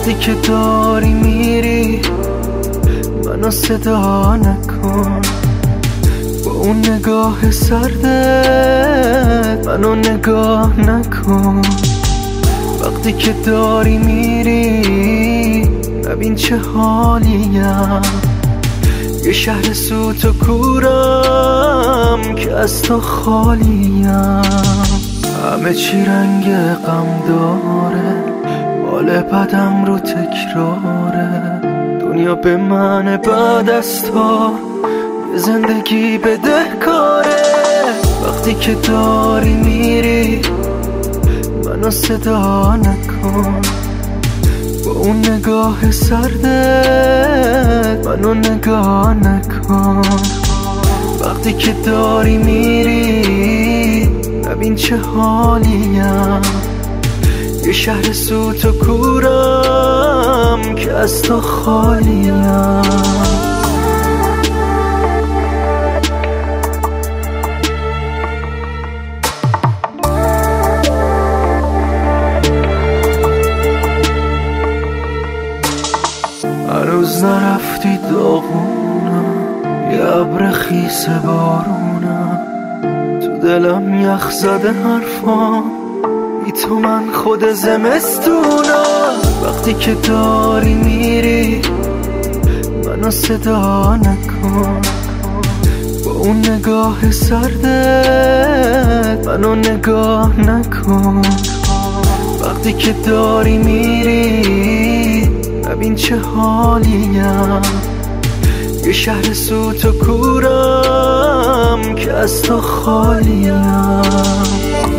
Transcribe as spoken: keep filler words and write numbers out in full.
وقتی که داری میری منو صدا نکن، با اون نگاه سردت منو نگاه نکن. وقتی که داری میری ببین چه حالیم، یه شهر سوت و کورم که از تو خالیم. همه چی رنگ غم داره، حال بدم رو تکراره. دنیا به من بعد از تو یه زندگی بدهکاره. وقتی که داری میری منو صدا نکن، با اون نگاه سردت منو نگاه نکن. وقتی که داری میری ببین چه حالیم، یه شهر سوت و کورم که از تو خالیم. هنوز نرفتی داغونم، یه ابر خیس بارونم، تو دلم یخ زده حرفام، بی تو من خود زمستونم. وقتی که داری میری منو صدا نکن، با اون نگاه سردت منو نگاه نکن. وقتی که داری میری ببین چه حالیم، یه شهر سوت و کورم که از تو خالیم.